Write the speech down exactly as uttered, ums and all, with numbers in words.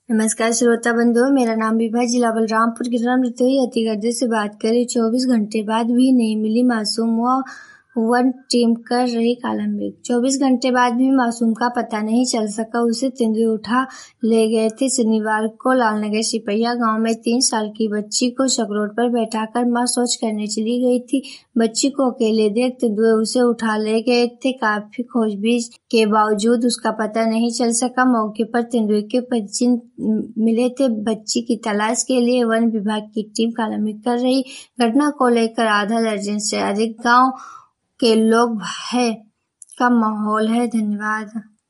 नमस्कार श्रोता बंधुओं, मेरा नाम विभा, जिला बलरामपुर की रतोई अतिगढ़ से बात करें। चौबीस घंटे बाद भी नहीं मिली मासूम, व वन टीम कर रही कालम। चौबीस घंटे बाद भी मासूम का पता नहीं चल सका। उसे तेंदुए उठा ले गए थे। शनिवार को लालनगर सिपहिया गांव में तीन साल की बच्ची को चकरोट पर बैठाकर मां शौच करने चली गई थी। बच्ची को अकेले देख तेंदुए उसे उठा ले गए थे। काफी खोजबीन के बावजूद उसका पता नहीं चल सका। मौके पर तेंदुए के पंचिन मिले थे। बच्ची की तलाश के लिए वन विभाग की टीम कालामी कर रही। घटना को लेकर आधा दर्जन से अधिक गांव के लोग भय का माहौल है। धन्यवाद।